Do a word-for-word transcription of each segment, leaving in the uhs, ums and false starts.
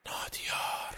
نادیار.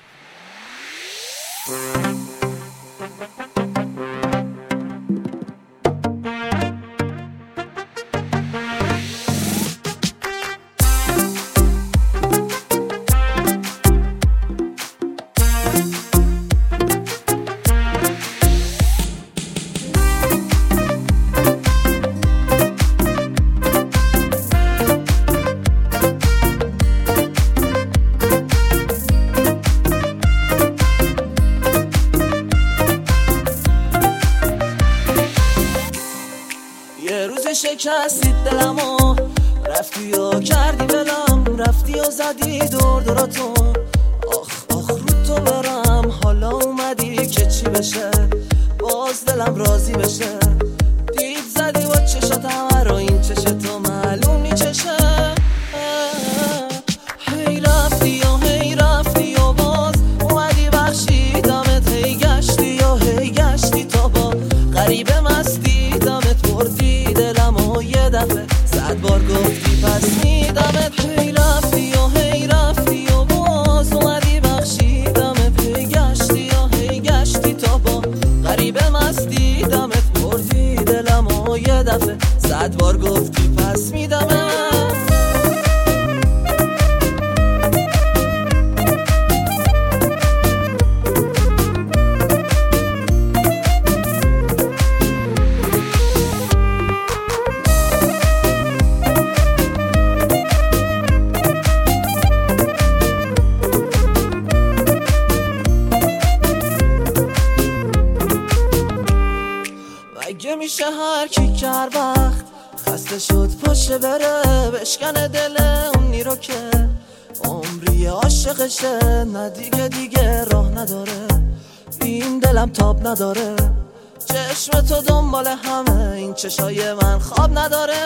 یه روز شکستید دلمو، رفتی و کردی بلم، رفتی و زدی دور دوراتون. آخ آخ رو تو برم، حالا اومدی که چی بشه، باز دلم راضی بشه. دید زدی و چشاتم رو، این چشتو معلوم نی چشه. هی رفتی و هی رفتی و باز اومدی بخشیدمت، هی گشتی و هی گشتی تا با غریبه مستی دمت بردی دلم و یه دفعه صد بار گفتی پس میدمت. هی رفتی و هی رفتی و باز اومدی بخشیدمت، هی گشتی و هی گشتی تا با غریبه مستی دمت بردی دلم و یه دفعه صد بار گفتی پس میدمت. مگه میشه هر کی که هر وقت خسته شد پاشه بره بشکنه دل اونی رو که عمری عاشقشه؟ نه دیگه دیگه راه نداره، این دلم تاب نداره. چشم تو دنبال همه، این چشای من خواب نداره.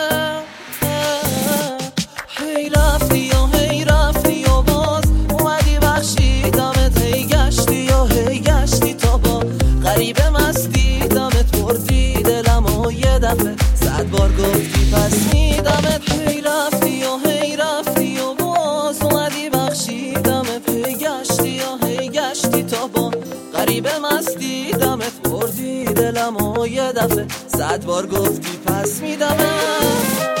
هی رفتی و هی رفتی و باز اومدی بخشیدمت، هی گشتی و هی گشتی تا با غریبه مستی دمت بردی دلم و یه دفعه صد بار گفتی پس میدمت. هی رفتی و هی رفتی و باز اومدی بخشیدمت، هی گشتی و هی گشتی تا با غریبه مستی دمت بردی دلم و یه دفعه صد بار گفتی پس میدمت.